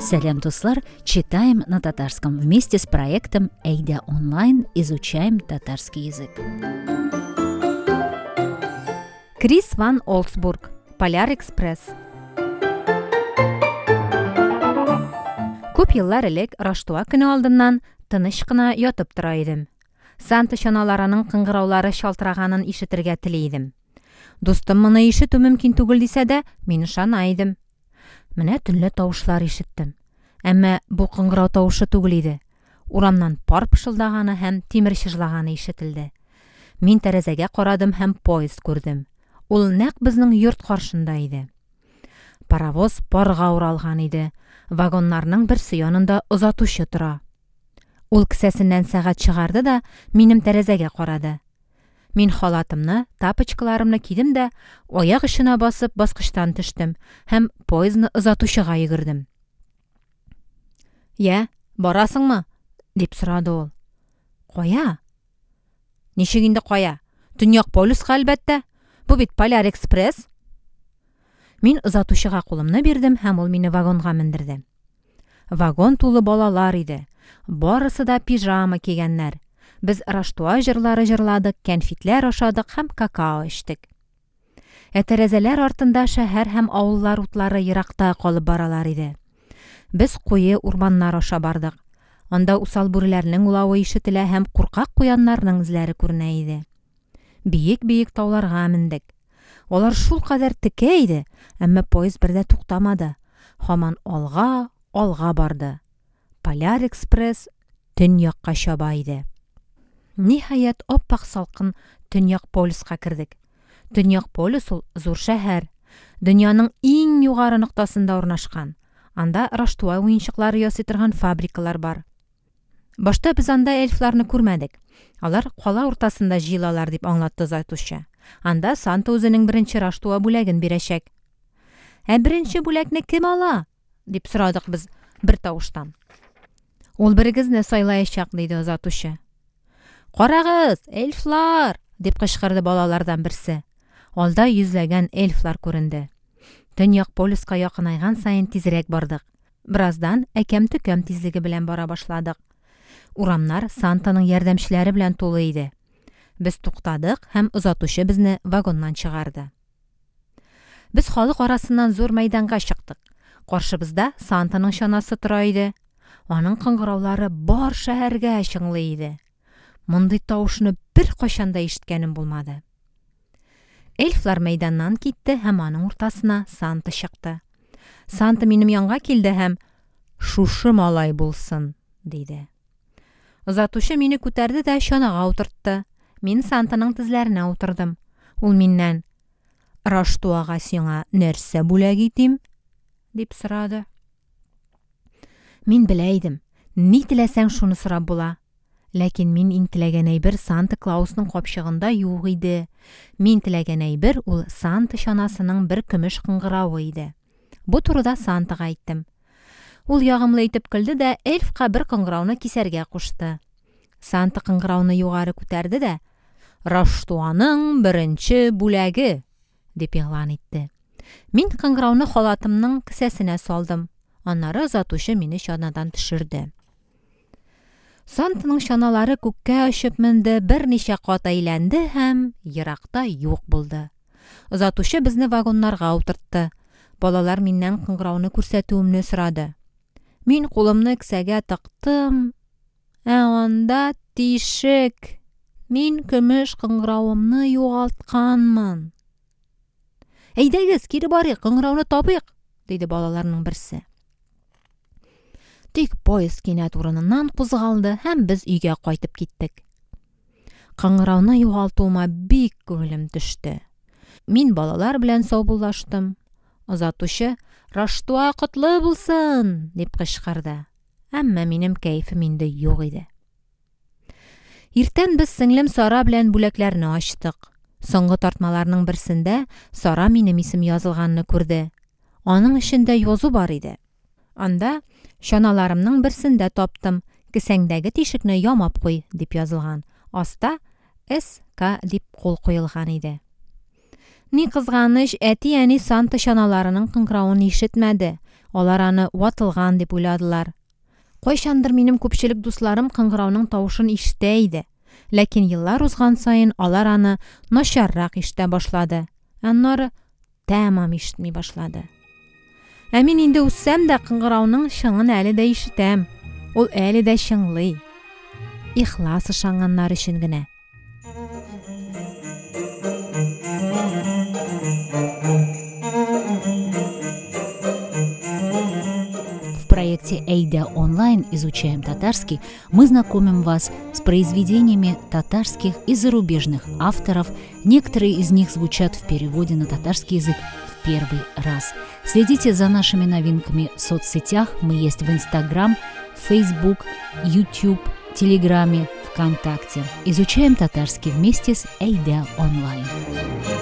Салям, туслар! Читаем на татарском вместе с проектом Эйда онлайн. Изучаем татарский язык. Крис Ван Олсбург, Поляр Экспресс. Көп еллар элек Раштуа көне алдыннан тыныч кына ятып тора идем. Санта чаналарының кыңгыраулары шалтыраганын ишетергә тели идем. Дустым моны ишетү мөмкин түгел дисә дә, мин ышана идем. Менә төнле тавышлар ишеттем. Әмма бу кыңгырау тавышы түгел иде. Урамнан пар пышылдаганы һәм тимер чыжлаганы ишетелде. Мин тәрәзәгә карадым һәм поезд күрдем. Ул нәкъ безнең йорт каршында иде. Паровоз парга уралган иде. Вагоннарның берсе янында озатучы тора. Ул кесәсеннән сәгать чыгарды да минем тәрәзәгә карады. Мин халатымны, тапочкаларымны кидем дә, аяк очына басып баскычтан төштем һәм поездны озатучыга йөгердем. «Я, барасыңмы?» дип сорады ул. «Кая?» «Ничек инде кая? Төньяк полюска әлбәттә. Бу бит Поляр Экспресс». Мин озатучыга кулымны бирдем һәм ул мине вагонга мендерде. Вагон тулы балалар иде. Барысы да пижама кигәннәр. Без Раштуа җырлары җырладык, кәнфитләр ашадык һәм какао эчтек. Тәрәзәләр артында шәһәр һәм авыллар утлары еракта калып баралар иде. Без куе урманнар аша бардык. Анда усал бүреләрнең улавы ишетелә һәм куркак куяннарның эзләре күренә иде. Биек-биек тауларга мендек. Алар шул кадәр текә иде, әмма поезд бердә туктамады. Һаман алга барды. Поляр Экспресс төньякка чаба иде. Ниһаять, оппак салкын төньяк полюска кердек. Төньяк полюс ул зур шәһәр. Дөньяның иң югары ноктасында урнашкан. Анда Раштуа уенчыклары ясый торган фабрикалар бар. Башта без анда эльфларны күрмәдек. Алар кала уртасында җыелалар дип аңлатты озатучы. Анда Санта үзенең беренче Раштуа бүләген бирәчәк. Беренче бүләкне кем ала? Дип сорадык без бер тавыштан. Ул берегезне сайлаячак, диде озатучы. «Карагыз, эльфлар!» дип кычкырды балалардан берсе. Алда йөзләгән эльфлар күренде. Төньяк полюска якынайган сайын тизрәк бардык. Бираздан әкәм-төкәм тизлеге белән бара башладык. Урамнар Сантаның ярдәмчеләре белән тулы иде. Без туктадык һәм озатучы безне вагоннан чыгарды. Без халык арасыннан зур мәйданга чыктык. Каршыбызда Сантаның чанасы тора иде. Аның кыңгыраулары бар шәһәргә чыңлый иде. Мондый тавышны бер кашанда ишеткәнем булмады. Эльфлар мәйданнан китте һәм аның уртасына Санта чыкты. Санта минем янга килде һәм «Шушы малай булсын» диде. Озатучы мине күтәрде дә чанага утыртты. Мин Сантаның тезләренә утырдым. Ул миннән «Раштуага сиңа нәрсә бүләк итим?» дип сорады. Мин белә идем, ни теләсәң шуны сорап була. Ләкин мин иң теләгән әйбер Санта Клаусның капчыгында юк иде. Мин теләгән әйбер ул Санта чанасының бер көмеш кыңгыравы иде. Бу турыда Сантага әйттем. Ул ягымлы итеп көлде дә эльфка бер кыңгырауны кисәргә кушты. Санта кыңгырауны югары күтәрде дә «Раштуаның беренче бүләге» дип игълан итте. Мин кыңгырауны халатымның кесәсенә салдым. Аннары озатучы мине чанадан төшерде. Сантаның чаналары күккә очып менде, берничә кат әйләнде һәм еракта юк булды. Озатучы безне вагоннарга утыртты. Балалар миннән кыңгырауны күрсәтүемне сорады. Мин кулымны кесәгә тыктым. Анда тишек. Мин көмеш кыңгыравымны югалтканмын. «Әйдәгез, кире барыйк, кыңгырауны табыйк», диде балаларның берсе. Тик поезд кинәт урыныннан кузгалды һәм без өйгә кайтып киттек. Кыңгырауны югалтуыма бик күңелем төште. Мин балалар белән саубуллаштым. Озатучы «Раштуа котлы булсын» дип кычкырды. Әмма минем кәефем инде юк иде. Иртән без сеңлем Сара белән бүләкләрне ачтык. Соңгы тартмаларның берсендә Сара минем исем язылганны күрде. Аның эчендә язу бар иде. Анда чаналарымның берсендә таптым. Кесәңдәге тишекне ямап куй дип язылган. Аста СК дип кул куелган иде. Ни кызганыч, әти-әни Санта чаналарының кыңгыравын ишетмәде. Алар аны ватылган дип уйладылар. Кайчандыр минем күпчелек дусларым кыңгырауның тавышын ишетә иде. Ләкин еллар узган саен алар аны начаррак ишетә башлады. Аннары тәмам ишетми башлады. Мин инде үссәм дә кыңгырауның шыңын әле дә ишетәм. Ул әле дә шыңлый. Ихлас ышанганнар өчен генә. В проекте «Эйда онлайн. Изучаем татарский» мы знакомим вас с произведениями татарских и зарубежных авторов. Некоторые из них звучат в переводе на татарский язык в первый раз. Следите за нашими новинками в соцсетях. Мы есть в Instagram, Facebook, YouTube, Телеграме, ВКонтакте. Изучаем татарский вместе с «Эйда онлайн».